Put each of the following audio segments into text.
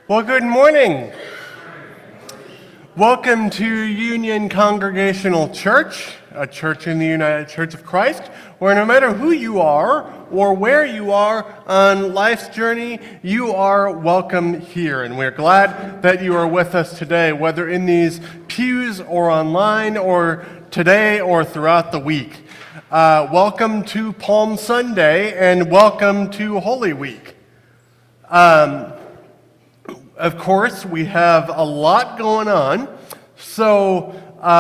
Well, good morning. Welcome to Union Congregational Church, a church in the United Church of Christ, where no matter who you are or where you are on life's journey, you are welcome here. And we're glad that you are with us today, whether in these pews or online or today or throughout the week. Welcome to Palm Sunday and welcome to Holy Week. Of course, we have a lot going on, so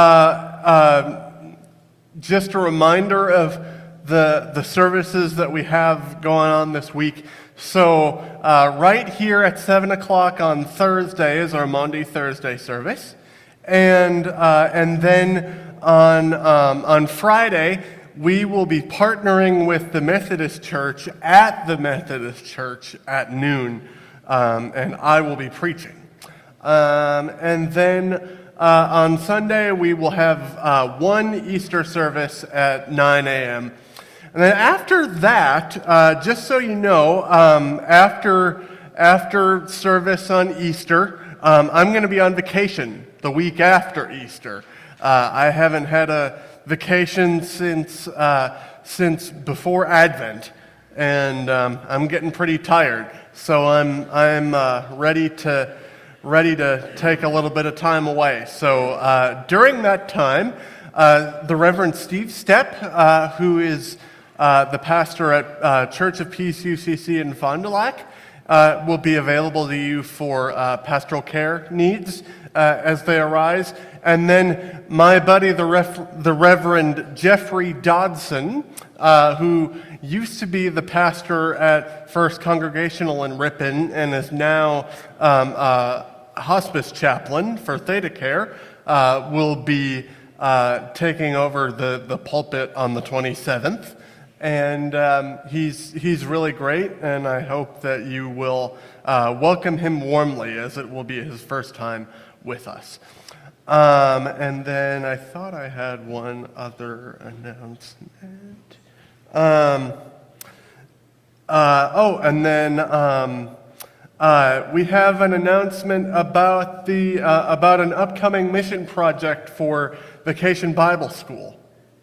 just a reminder of the services that we have going on this week. So right here at 7 o'clock on Thursday is our Maundy Thursday service, and then on Friday we will be partnering with the Methodist Church at the Methodist Church at noon. And I will be preaching. And then on Sunday, we will have one Easter service at 9 a.m. And then after that, just so you know, after service on Easter, I'm going to be on vacation the week after Easter. I haven't had a vacation since before Advent, and I'm getting pretty tired. So I'm ready to take a little bit of time away. So during that time, the Reverend Steve Stepp, who is the pastor at Church of Peace UCC in Fond du Lac, will be available to you for pastoral care needs as they arise. And then my buddy, the Reverend Jeffrey Dodson, who used to be the pastor at First Congregational in Ripon and is now hospice chaplain for Theta Care, will be taking over the pulpit on the 27th. And he's really great, and I hope that you will welcome him warmly, as it will be his first time with us. And then I thought I had one other announcement. And then we have an announcement about about an upcoming mission project for Vacation Bible School.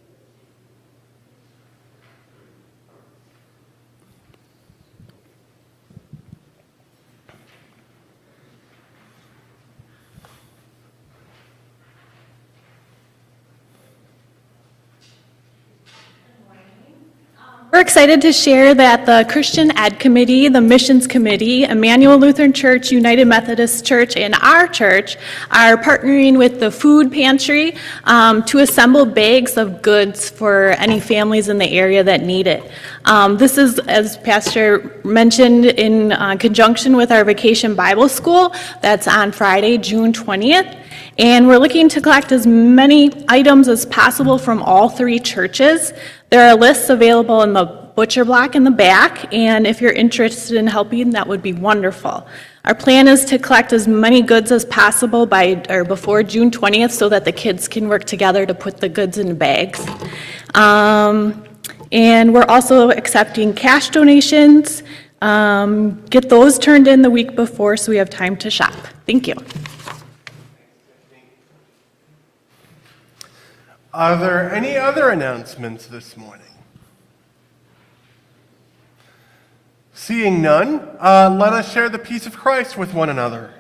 We're excited to share that the Christian Ed Committee, the Missions Committee, Emmanuel Lutheran Church, United Methodist Church, and our church are partnering with the food pantry to assemble bags of goods for any families in the area that need it. This is, as Pastor mentioned, in conjunction with our Vacation Bible School. That's on Friday, June 20th. And we're looking to collect as many items as possible from all three churches. There are lists available in the butcher block in the back, and if you're interested in helping, that would be wonderful. Our plan is to collect as many goods as possible before June 20th so that the kids can work together to put the goods in bags. And we're also accepting cash donations. Get those turned in the week before so we have time to shop. Thank you. Are there any other announcements this morning? Seeing none, let us share the peace of Christ with one another.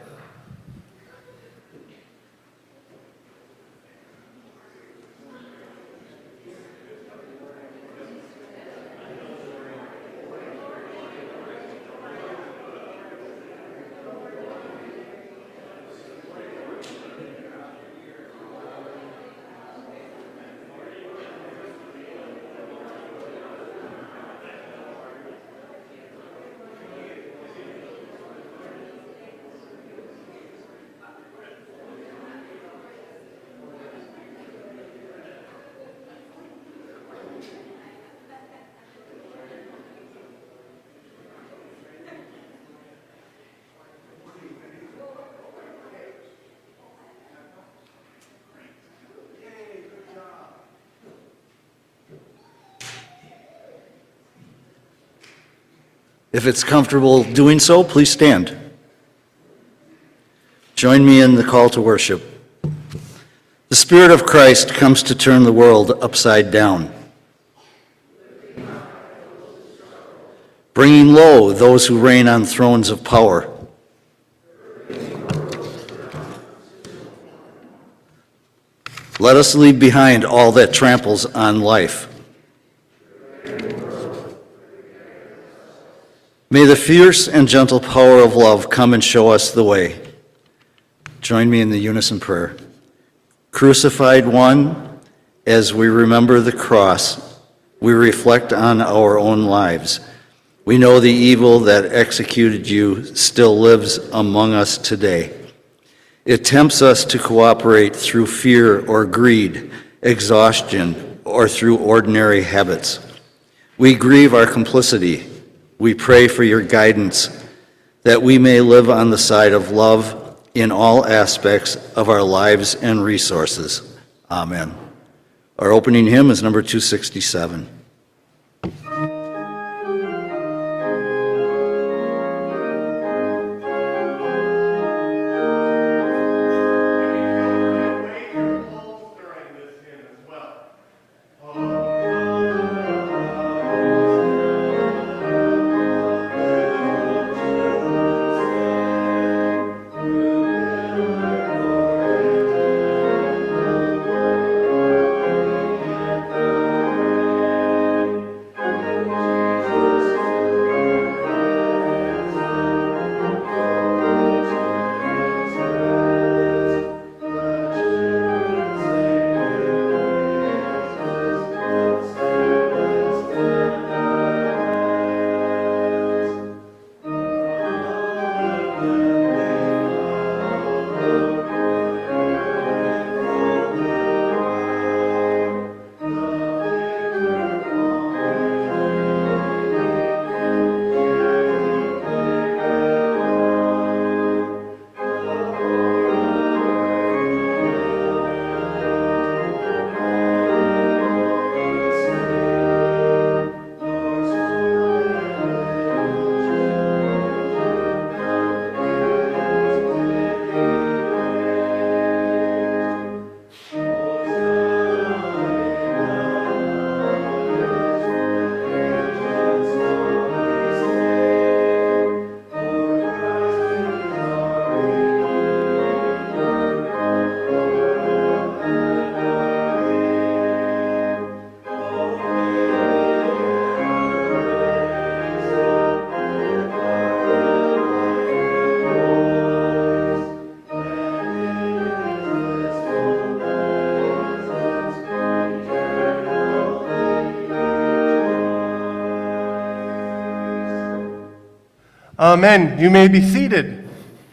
If it's comfortable doing so, please stand. Join me in the call to worship. The Spirit of Christ comes to turn the world upside down, bringing low those who reign on thrones of power. Let us leave behind all that tramples on life. May the fierce and gentle power of love come and show us the way. Join me in the unison prayer. Crucified One, as we remember the cross, we reflect on our own lives. We know the evil that executed you still lives among us today. It tempts us to cooperate through fear or greed, exhaustion, or through ordinary habits. We grieve our complicity. We pray for your guidance, that we may live on the side of love in all aspects of our lives and resources. Amen. Our opening hymn is number 267. Amen. You may be seated.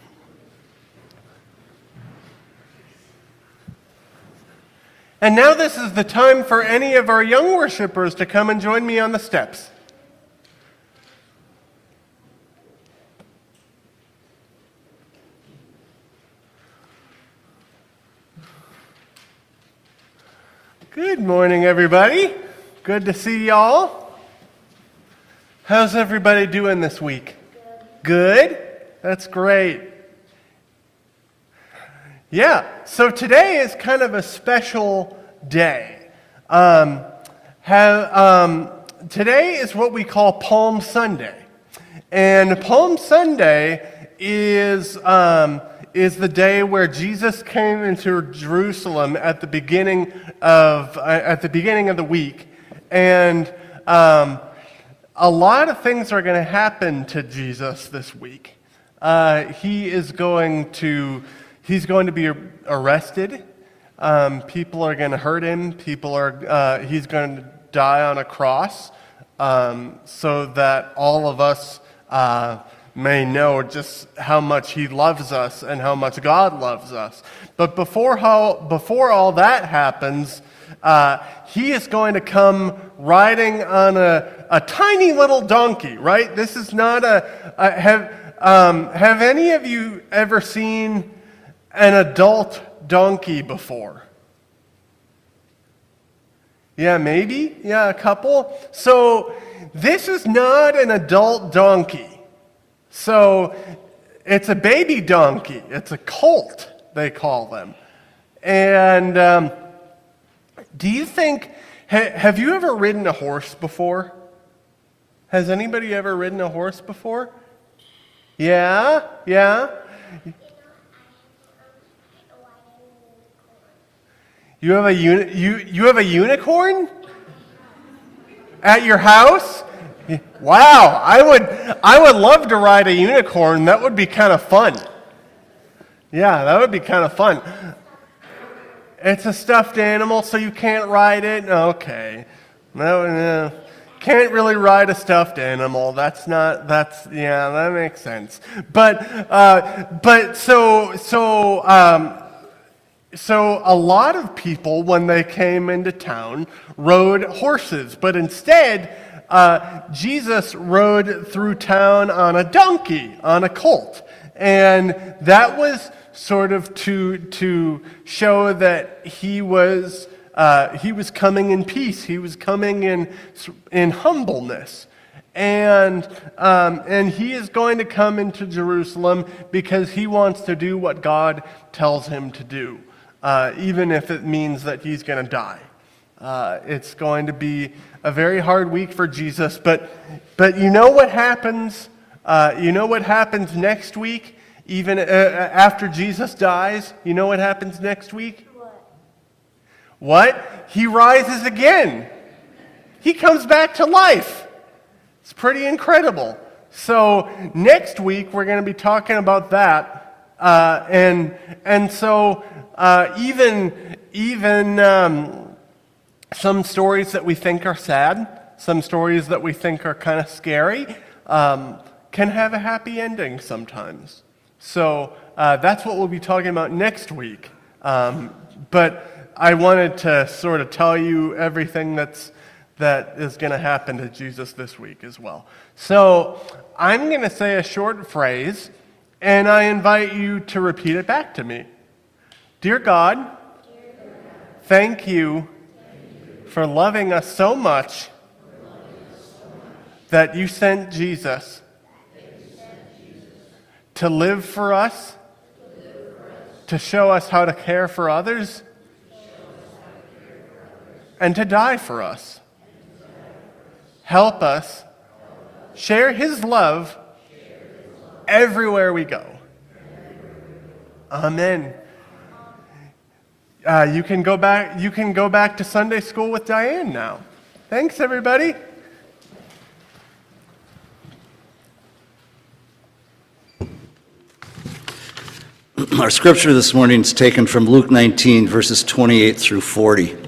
And now this is the time for any of our young worshipers to come and join me on the steps. Good morning, everybody. Good to see y'all. How's everybody doing this week? Good? That's great. Yeah, so today is kind of a special day. Today is what we call Palm Sunday. And Palm Sunday is the day where Jesus came into Jerusalem at the beginning of the week. And a lot of things are going to happen to Jesus this week. He's going to be arrested. People are going to hurt him. He's going to die on a cross, so that all of us may know just how much He loves us and how much God loves us. But before all that happens, He is going to come riding on a tiny little donkey, right? This is not have any of you ever seen an adult donkey before? Yeah, maybe? Yeah, a couple? So this is not an adult donkey. So It's a baby donkey. It's a colt, they call them. And do you think, have you ever ridden a horse before? Has anybody ever ridden a horse before? Yeah? Yeah? You have a you have a unicorn at your house? Wow, I would love to ride a unicorn. That would be kind of fun. Yeah, that would be kind of fun. It's a stuffed animal, so you can't ride it. Okay, no, can't really ride a stuffed animal. That makes sense. So a lot of people, when they came into town, rode horses, but instead, Jesus rode through town on a donkey, on a colt. And that was sort of to show that he was coming in peace. He was coming in humbleness. And he is going to come into Jerusalem because he wants to do what God tells him to do, even if it means that he's going to die. It's going to be a very hard week for Jesus, but you know what happens? You know what happens next week? Even after Jesus dies, you know what happens next week? What? He rises again. He comes back to life. It's pretty incredible. So next week we're going to be talking about that, and so even some stories that we think are sad, some stories that we think are kind of scary, can have a happy ending sometimes. So that's what we'll be talking about next week. But I wanted to sort of tell you everything that is going to happen to Jesus this week as well. So I'm going to say a short phrase, and I invite you to repeat it back to me. Dear God, thank you for loving us so much that you sent Jesus to live for us, to show us how to care for others, and to die for us. Help us share his love everywhere we go. Amen. You can go back to Sunday school with Diane now. Thanks, everybody. Our scripture this morning is taken from Luke 19, verses 28 through 40.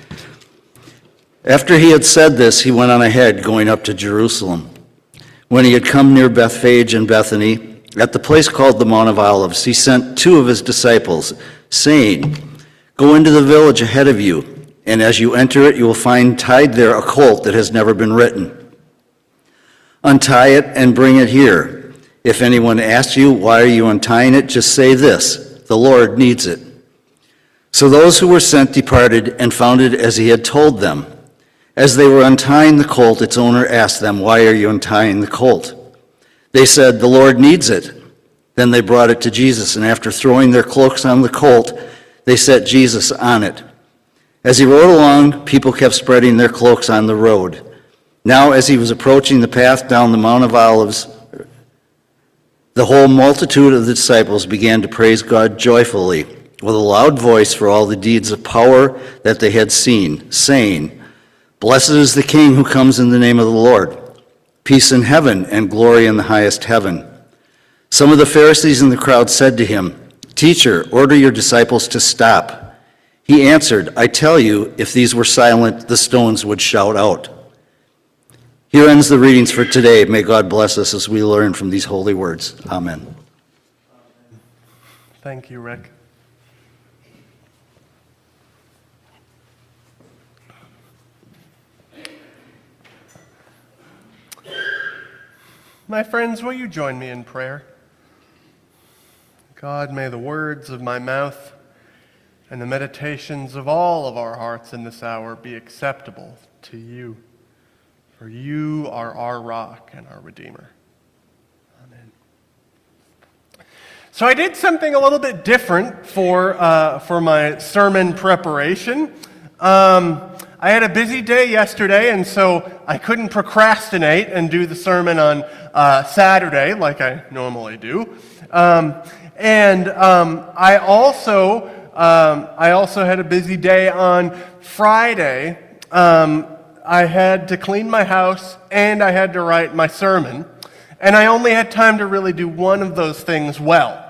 After he had said this, he went on ahead, going up to Jerusalem. When he had come near Bethphage and Bethany, at the place called the Mount of Olives, he sent two of his disciples, saying, "Go into the village ahead of you, and as you enter it, you will find tied there a colt that has never been ridden. Untie it and bring it here. If anyone asks you, 'Why are you untying it?' just say this, 'The Lord needs it.'" So those who were sent departed and found it as he had told them. As they were untying the colt, its owner asked them, "Why are you untying the colt?" They said, "The Lord needs it." Then they brought it to Jesus, and after throwing their cloaks on the colt, they set Jesus on it. As he rode along, people kept spreading their cloaks on the road. Now, as he was approaching the path down the Mount of Olives, the whole multitude of the disciples began to praise God joyfully with a loud voice for all the deeds of power that they had seen, saying, "Blessed is the King who comes in the name of the Lord. Peace in heaven and glory in the highest heaven." Some of the Pharisees in the crowd said to him, "Teacher, order your disciples to stop." He answered, "I tell you, if these were silent, the stones would shout out." Here ends the readings for today. May God bless us as we learn from these holy words. Amen. Thank you, Rick. My friends, will you join me in prayer? God, may the words of my mouth and the meditations of all of our hearts in this hour be acceptable to you. For you are our rock and our Redeemer. Amen. So I did something a little bit different for my sermon preparation. I had a busy day yesterday, and so I couldn't procrastinate and do the sermon on Saturday like I normally do. I also had a busy day on Friday. I had to clean my house and I had to write my sermon, and I only had time to really do one of those things well.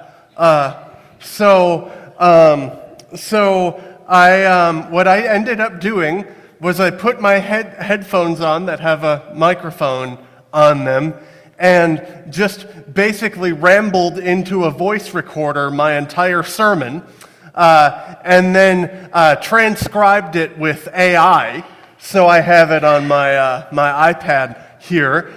What I ended up doing was I put my headphones on that have a microphone on them and just basically rambled into a voice recorder my entire sermon, and then transcribed it with AI. So I have it on my iPad here,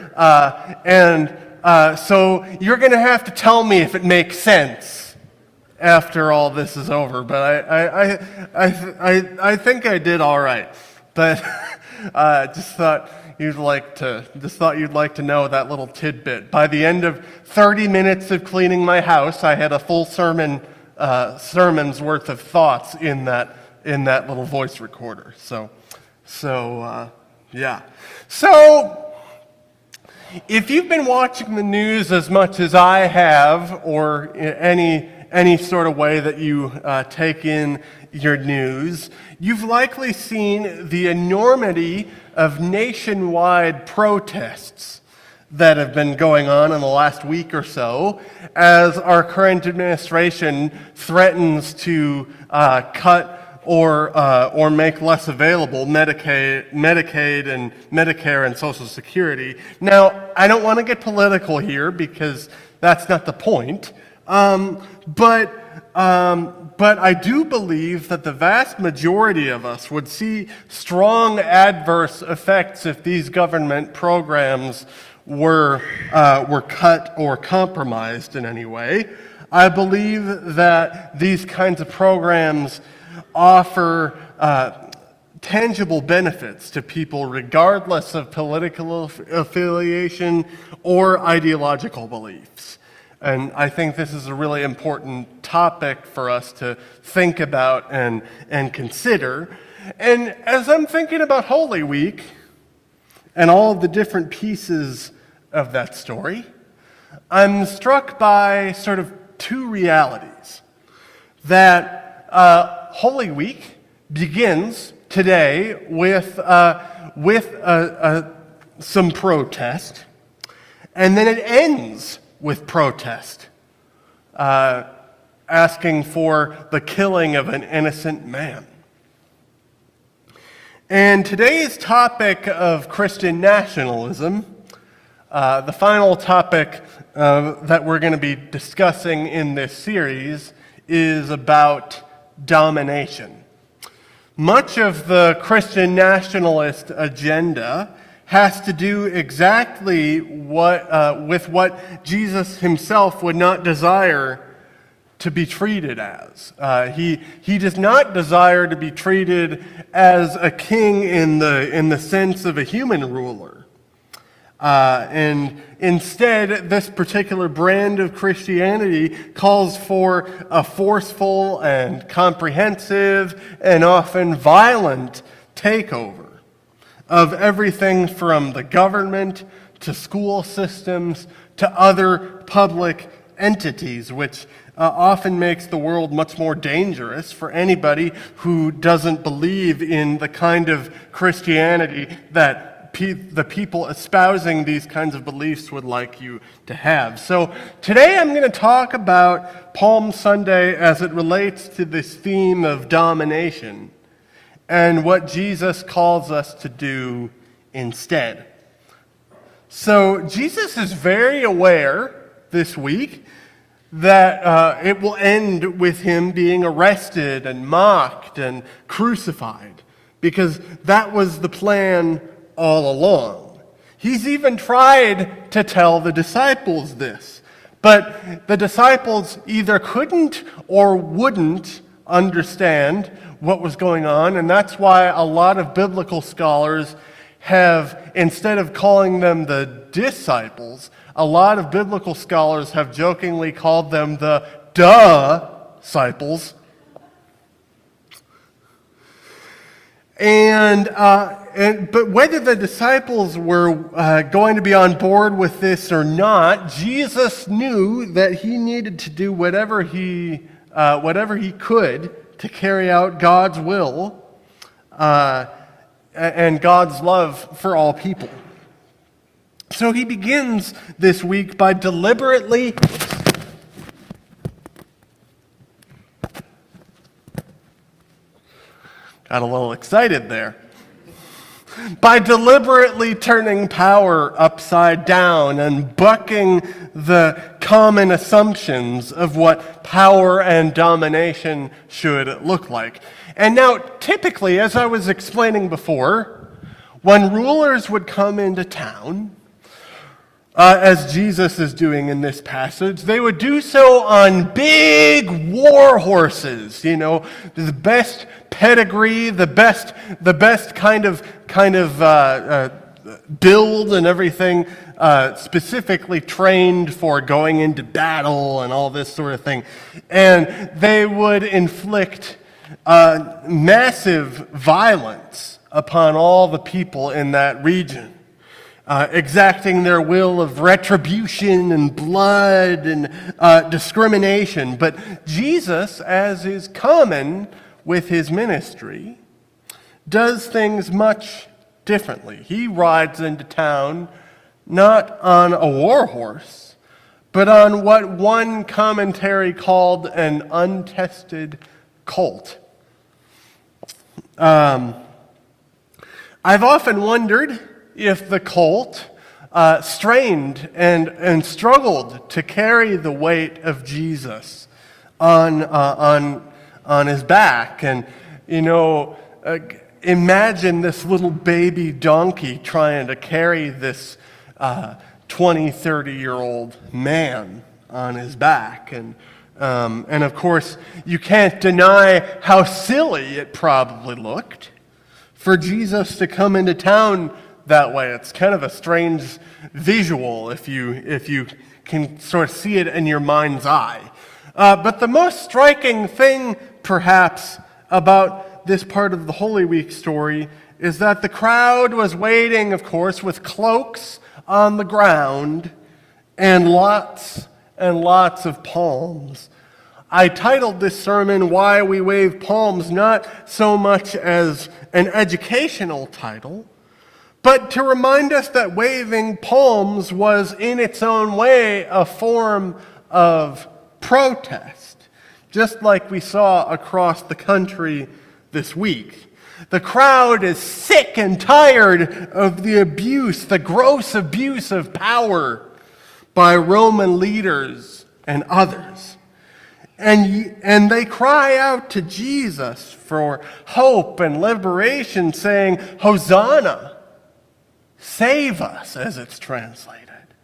so you're going to have to tell me if it makes sense after all this is over. But I think I did all right. But just thought you'd like to know that little tidbit. By the end of 30 minutes of cleaning my house, I had a full sermon's worth of thoughts in that little voice recorder. So if you've been watching the news as much as I have, or any sort of way that you take in your news, you've likely seen the enormity of nationwide protests that have been going on in the last week or so, as our current administration threatens to cut or make less available Medicaid and Medicare and Social Security. Now, I don't want to get political here because that's not the point, but I do believe that the vast majority of us would see strong adverse effects if these government programs were cut or compromised in any way. I believe that these kinds of programs offer tangible benefits to people regardless of political affiliation or ideological beliefs. And I think this is a really important topic for us to think about and consider. And as I'm thinking about Holy Week and all of the different pieces of that story, I'm struck by sort of two realities. That Holy Week begins today with some protest, and then it ends with protest, asking for the killing of an innocent man. And today's topic of Christian nationalism, the final topic that we're going to be discussing in this series, is about domination. Much of the Christian nationalist agenda has to do exactly with what Jesus himself would not desire to be treated as. He does not desire to be treated as a king in the sense of a human ruler. And instead, this particular brand of Christianity calls for a forceful and comprehensive and often violent takeover of everything from the government to school systems to other public entities, which often makes the world much more dangerous for anybody who doesn't believe in the kind of Christianity that the people espousing these kinds of beliefs would like you to have. So today I'm going to talk about Palm Sunday as it relates to this theme of domination and what Jesus calls us to do instead. So Jesus is very aware this week that it will end with him being arrested and mocked and crucified, because that was the plan all along. He's even tried to tell the disciples this, but the disciples either couldn't or wouldn't understand what was going on, and that's why a lot of biblical scholars have, instead of calling them the disciples, A lot of biblical scholars have jokingly called them the disciples. But whether the disciples were going to be on board with this or not, Jesus knew that he needed to do whatever he could to carry out God's will and God's love for all people. So he begins this week by deliberately got a little excited there. By deliberately turning power upside down and bucking the common assumptions of what power and domination should look like. And now, typically, as I was explaining before, when rulers would come into town, as Jesus is doing in this passage, they would do so on big war horses, the best pedigree, the best kind of build and everything, specifically trained for going into battle and all this sort of thing. And they would inflict massive violence upon all the people in that region. Exacting their will of retribution and blood and discrimination. But Jesus, as is common with his ministry, does things much differently. He rides into town not on a war horse, but on what one commentary called an untested colt. I've often wondered if the colt strained and struggled to carry the weight of Jesus on his back. And, imagine this little baby donkey trying to carry this 20, 30-year-old man on his back. And of course, you can't deny how silly it probably looked for Jesus to come into town that way. It's kind of a strange visual if you can sort of see it in your mind's eye. But the most striking thing, perhaps, about this part of the Holy Week story is that the crowd was waiting, of course, with cloaks on the ground and lots of palms. I titled this sermon, Why We Wave Palms, not so much as an educational title, but to remind us that waving palms was in its own way a form of protest, just like we saw across the country this week. The crowd is sick and tired of the abuse, the gross abuse of power by Roman leaders and others. And they cry out to Jesus for hope and liberation, saying, Hosanna, save us, as it's translated.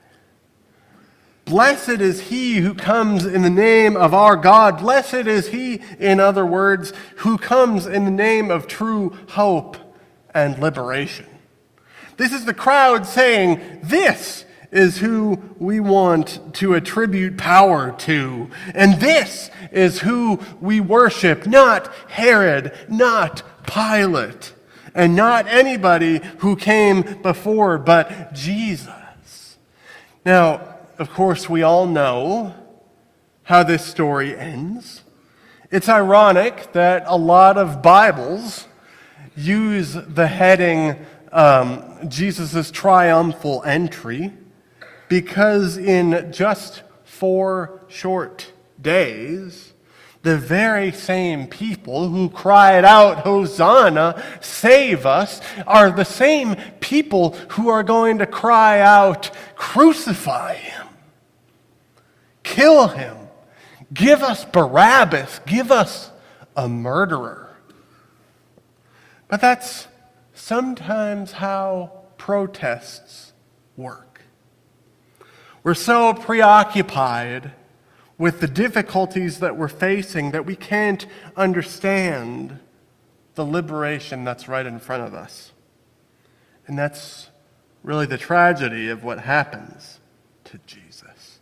Blessed is he who comes in the name of our God. Blessed is he, in other words, who comes in the name of true hope and liberation. This is the crowd saying, this is who we want to attribute power to. And this is who we worship, not Herod, not Pilate, and not anybody who came before, but Jesus. Now, of course, we all know how this story ends. It's ironic that a lot of Bibles use the heading Jesus' triumphal entry, because in just 4 short days, the very same people who cried out, Hosanna, save us, are the same people who are going to cry out, crucify him, kill him, give us Barabbas, give us a murderer. But that's sometimes how protests work. We're so preoccupied with the difficulties that we're facing that we can't understand the liberation that's right in front of us. And that's really the tragedy of what happens to Jesus.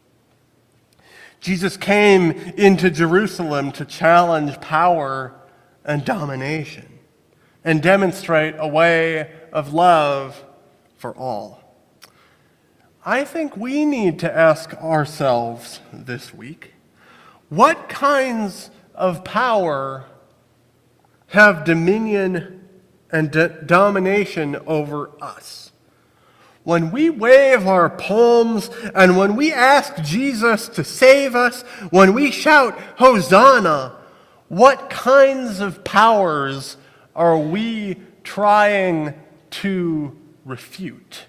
Jesus came into Jerusalem to challenge power and domination and demonstrate a way of love for all. I think we need to ask ourselves this week, what kinds of power have dominion and domination over us? When we wave our palms and when we ask Jesus to save us, when we shout, Hosanna, what kinds of powers are we trying to refute?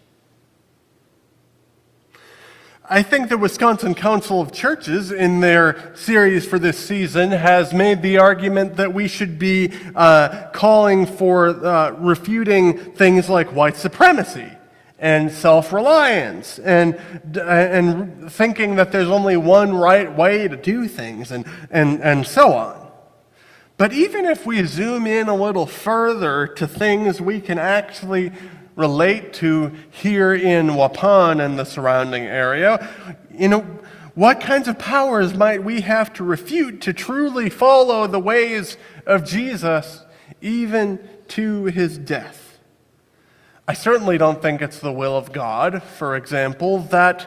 I think the Wisconsin Council of Churches, in their series for this season, has made the argument that we should be calling for refuting things like white supremacy and self-reliance and thinking that there's only one right way to do things and so on. But even if we zoom in a little further to things we can actually relate to here in Waupun and the surrounding area, what kinds of powers might we have to refute to truly follow the ways of Jesus, even to his death? I certainly don't think it's the will of God, for example, that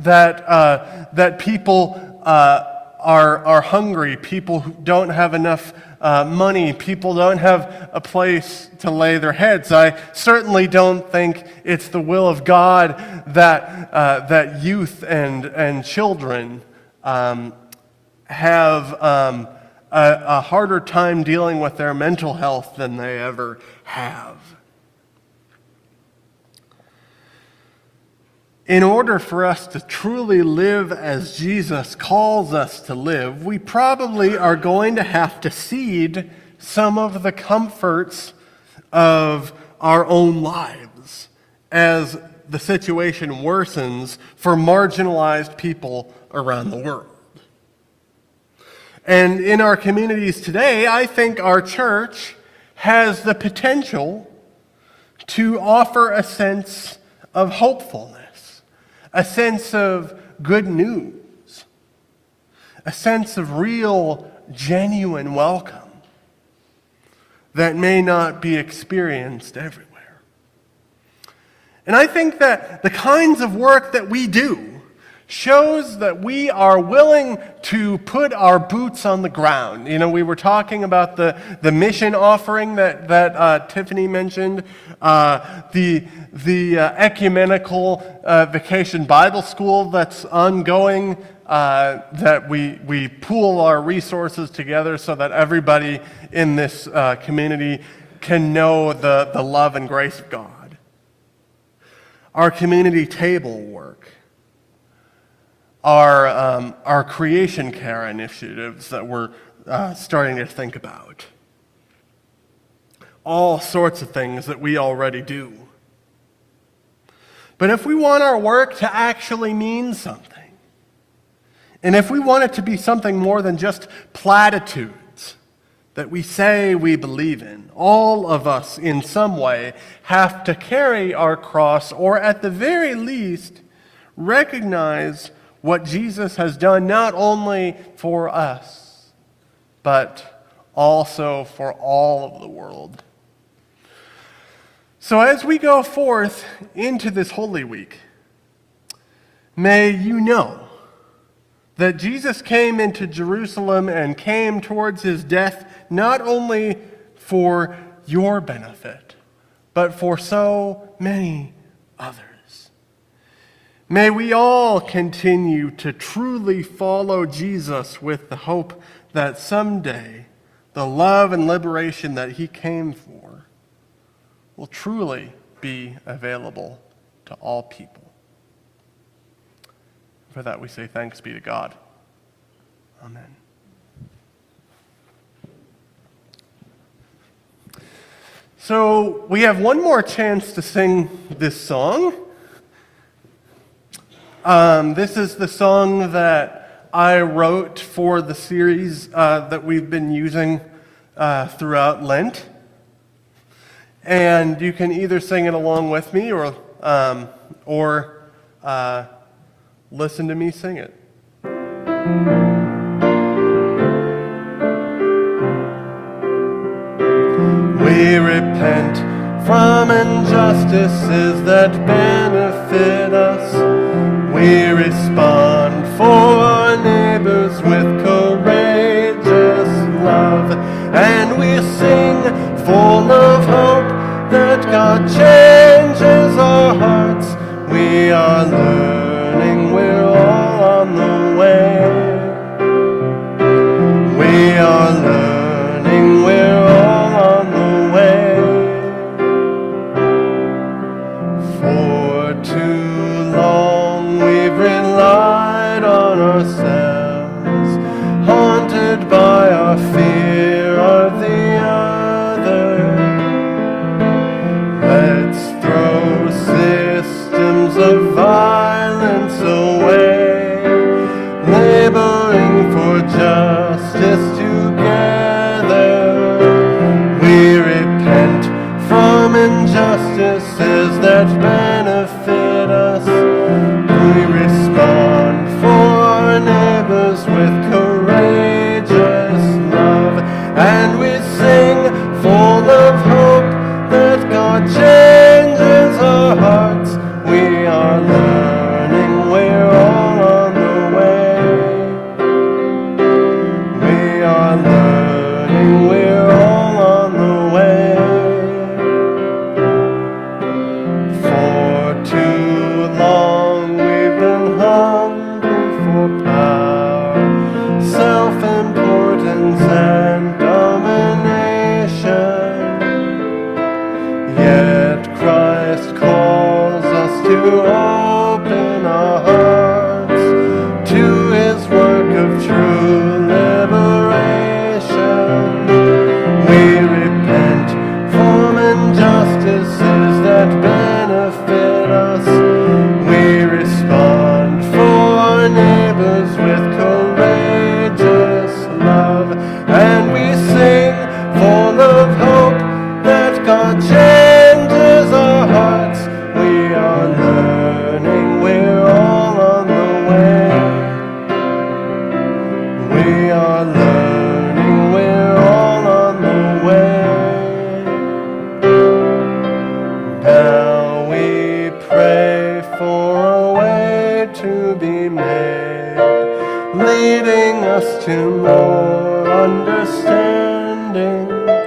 people are hungry, people who don't have enough money, people don't have a place to lay their heads. I certainly don't think it's the will of God that youth and children have a harder time dealing with their mental health than they ever have. In order for us to truly live as Jesus calls us to live, we probably are going to have to cede some of the comforts of our own lives as the situation worsens for marginalized people around the world. And in our communities today, I think our church has the potential to offer a sense of hopefulness, a sense of good news, a sense of real, genuine welcome that may not be experienced everywhere. And I think that the kinds of work that we do shows that we are willing to put our boots on the ground. We were talking about the mission offering that Tiffany mentioned, the ecumenical vacation Bible school that's ongoing, that we pool our resources together so that everybody in this community can know the love and grace of God. Our community table work, our creation care initiatives that we're starting to think about. All sorts of things that we already do. But if we want our work to actually mean something, and if we want it to be something more than just platitudes that we say we believe in, all of us in some way have to carry our cross, or at the very least, recognize what Jesus has done not only for us, but also for all of the world. So as we go forth into this Holy Week, may you know that Jesus came into Jerusalem and came towards his death not only for your benefit, but for so many others. May we all continue to truly follow Jesus with the hope that someday the love and liberation that he came for will truly be available to all people. For that we say thanks be to God. Amen. So we have one more chance to sing this song. This is the song that I wrote for the series that we've been using throughout Lent. And you can either sing it along with me or Listen to me sing it. We repent from injustices that benefit us. We respond for our neighbors with courageous love. And we sing full of hope that God changes our hearts. We are learning, we're all on the way. We are learning, we're all on the way. For too long we've relied on ourselves, haunted by our fear of the other. Let's throw systems of violence away, laboring for justice together. We repent from injustices that benefit us. We respond for our neighbors with courageous love. And we sing full of hope that God changes our hearts. We are learning, we're all on the way. We are learning, we're all on the way. For too long we've been hungry for power, self-importance and domination. Yet Christ calls us to open our hearts to His work of true liberation. We repent from injustices that benefit us. We respond for our neighbors with courageous love. And we sing full of hope that God changes our hearts. We are learning, we're all on the way. We are learning, we're all on the way. Now we pray for a way to be made, leading us to more understanding.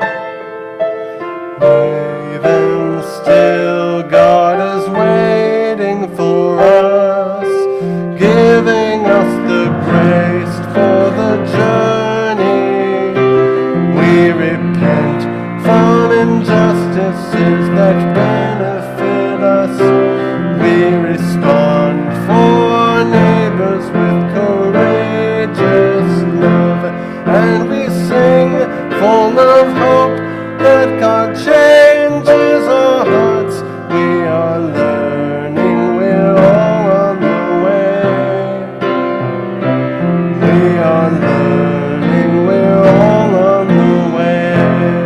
Even still, God is waiting for us, giving us the grace for the journey. We repent from injustices that benefit us. We respond for our neighbors with courageous love. And we sing full of hope that God changes our hearts. We are learning, we're all on the way. We are learning, we're all on the way.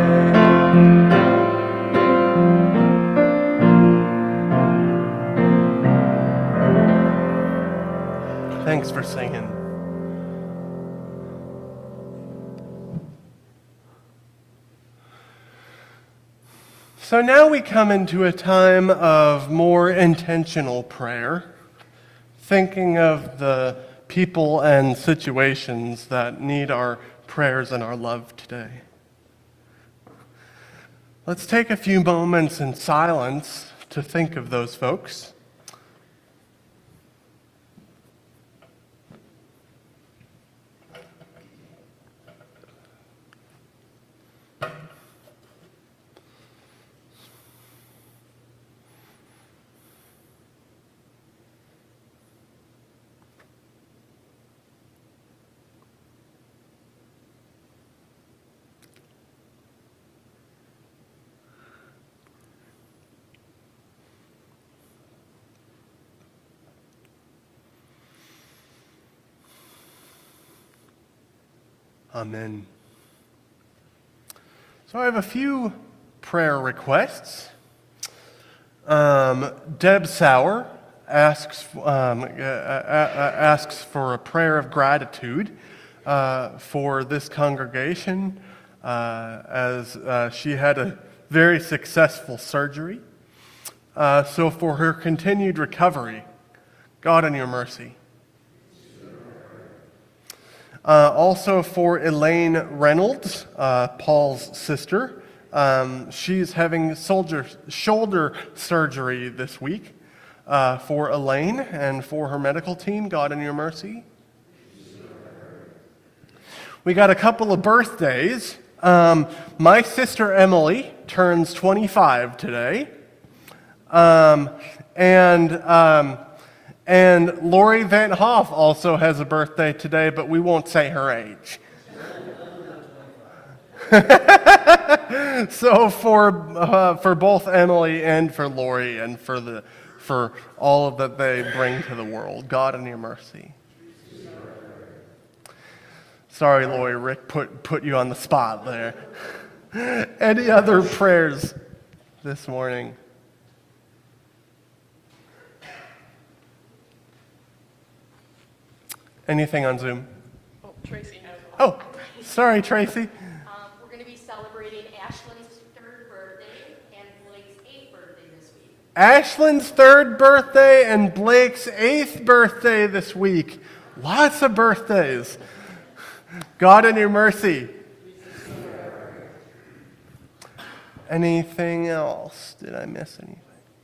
Thanks for singing. So now we come into a time of more intentional prayer, thinking of the people and situations that need our prayers and our love today. Let's take a few moments in silence to think of those folks. Amen. So I have a few prayer requests. Deb Sauer asks for a prayer of gratitude for this congregation as she had a very successful surgery. So for her continued recovery, God in your mercy. Also for Elaine Reynolds, Paul's sister. She's having shoulder surgery this week. For Elaine and for her medical team, God in your mercy. We got a couple of birthdays. My sister Emily turns 25 today. And Lori Van Hoff also has a birthday today, but we won't say her age. So for both Emily and for Lori and for all that they bring to the world, God in your mercy. Sorry, Lori, Rick put you on the spot there. Any other prayers this morning? Anything on Zoom? Oh, Tracy has one. Oh, sorry, Tracy. We're going to be celebrating Ashlyn's 3rd birthday and Blake's 8th birthday this week. Ashlyn's 3rd birthday and Blake's 8th birthday this week. Lots of birthdays. God in your mercy. Anything else? Did I miss anything?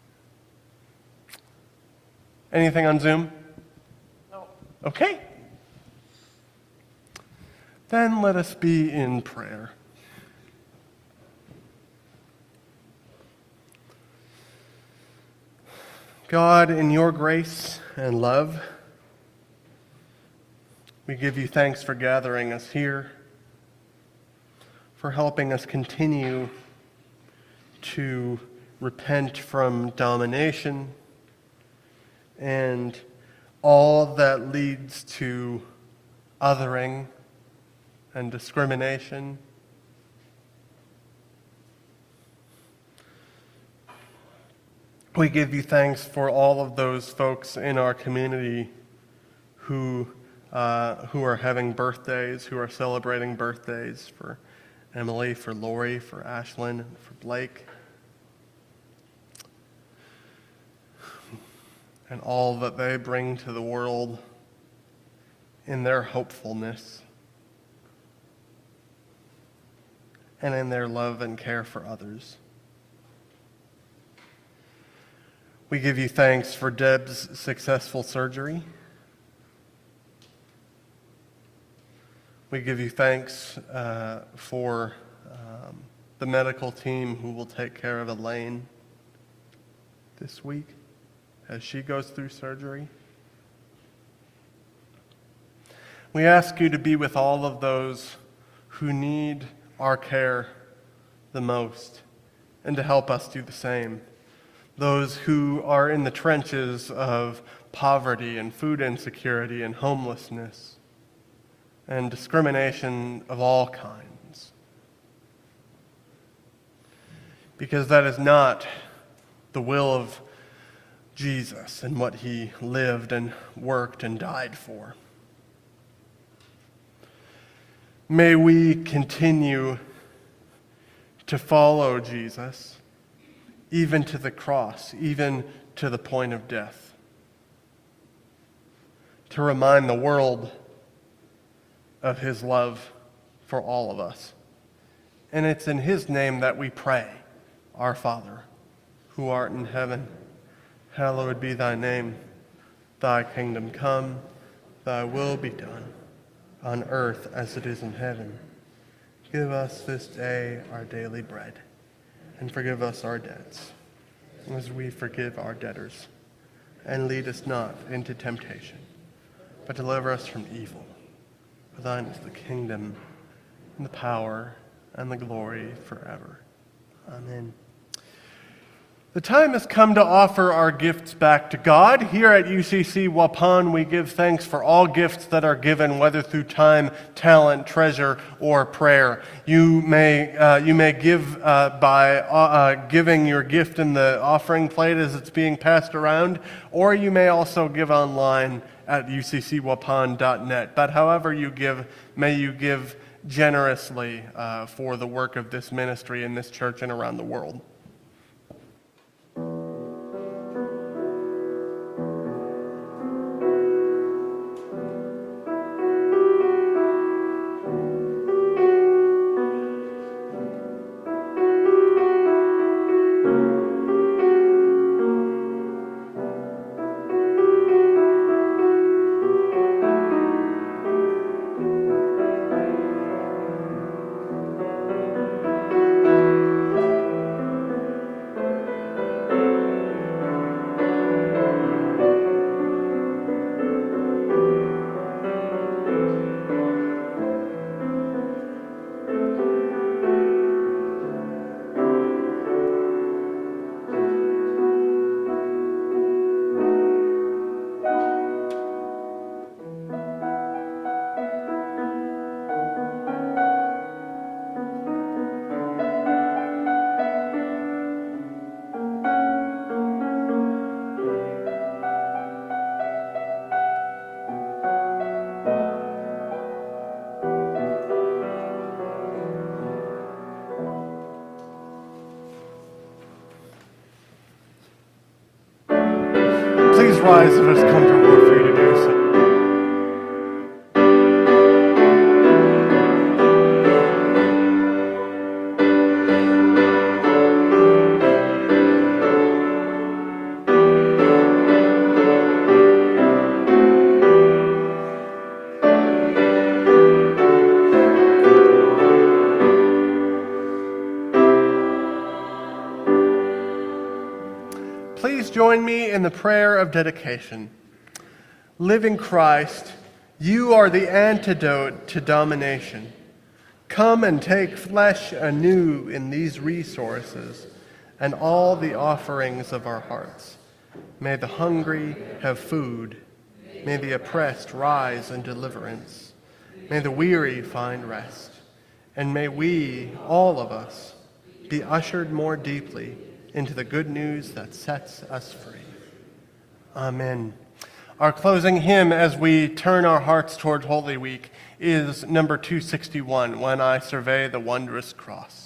Anything on Zoom? No. Okay. Then let us be in prayer. God, in your grace and love, we give you thanks for gathering us here, for helping us continue to repent from domination and all that leads to othering and discrimination. We give you thanks for all of those folks in our community who are having birthdays, who are celebrating birthdays, for Emily, for Lori, for Ashlyn, and for Blake. And all that they bring to the world in their hopefulness and in their love and care for others. We give you thanks for Deb's successful surgery. We give you thanks for the medical team who will take care of Elaine this week as she goes through surgery. We ask you to be with all of those who need our care the most and to help us do the same. Those who are in the trenches of poverty and food insecurity and homelessness and discrimination of all kinds. Because that is not the will of Jesus and what he lived and worked and died for. May we continue to follow Jesus, even to the cross, even to the point of death, to remind the world of his love for all of us. And it's in his name that we pray, Our Father, who art in heaven, hallowed be thy name. Thy kingdom come, thy will be done, on earth as it is in heaven. Give us this day our daily bread, and forgive us our debts, as we forgive our debtors. And lead us not into temptation, but deliver us from evil. For thine is the kingdom, and the power, and the glory forever. Amen. The time has come to offer our gifts back to God. Here at UCC Waupun, we give thanks for all gifts that are given, whether through time, talent, treasure, or prayer. You may give by giving your gift in the offering plate as it's being passed around, or you may also give online at uccwapun.net. But however you give, may you give generously for the work of this ministry in this church and around the world. Please rise if it's comfortable for you to do so. Please join me in the prayer of dedication. Living Christ, you are the antidote to domination. Come and take flesh anew in these resources and all the offerings of our hearts. May the hungry have food. May the oppressed rise in deliverance. May the weary find rest. And may we, all of us, be ushered more deeply into the good news that sets us free. Amen. Our closing hymn as we turn our hearts toward Holy Week is number 261, When I Survey the Wondrous Cross.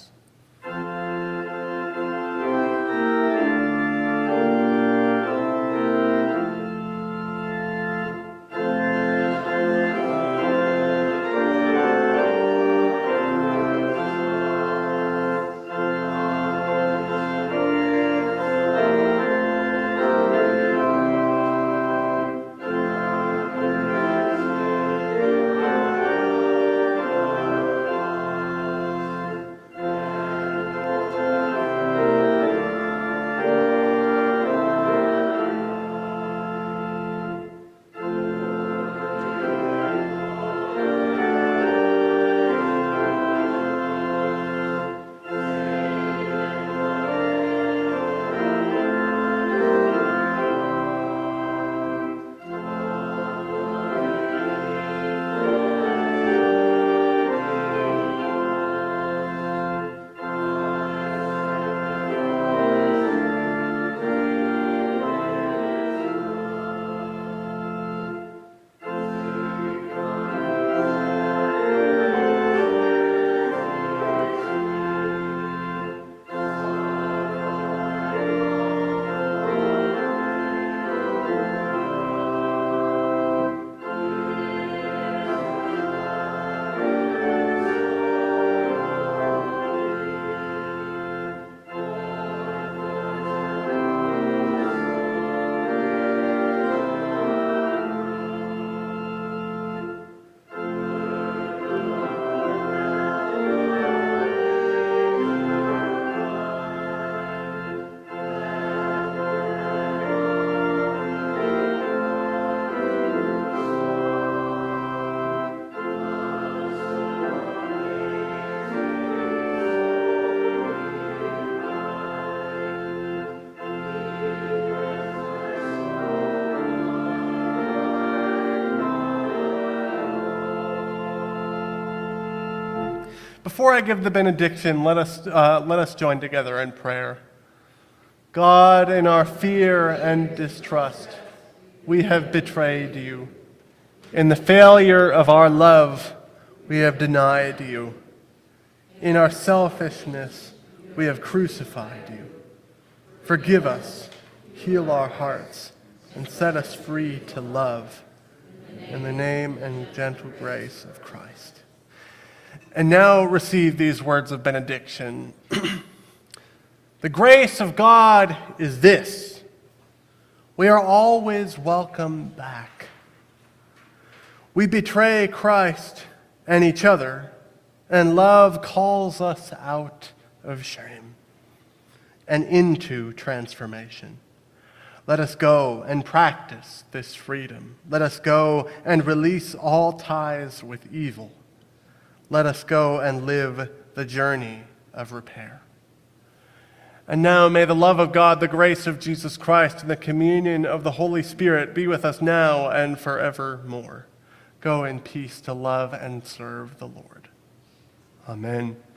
Before I give the benediction, let us join together in prayer. God, in our fear and distrust, we have betrayed you. In the failure of our love, we have denied you. In our selfishness, we have crucified you. Forgive us, heal our hearts, and set us free to love. In the name and gentle grace of Christ. And now receive these words of benediction. The grace of God is this: we are always welcome back. We betray Christ and each other, and love calls us out of shame and into transformation. Let us go and practice this freedom. Let us go and release all ties with evil. Let us go and live the journey of repair. And now may the love of God, the grace of Jesus Christ, and the communion of the Holy Spirit be with us now and forevermore. Go in peace to love and serve the Lord. Amen.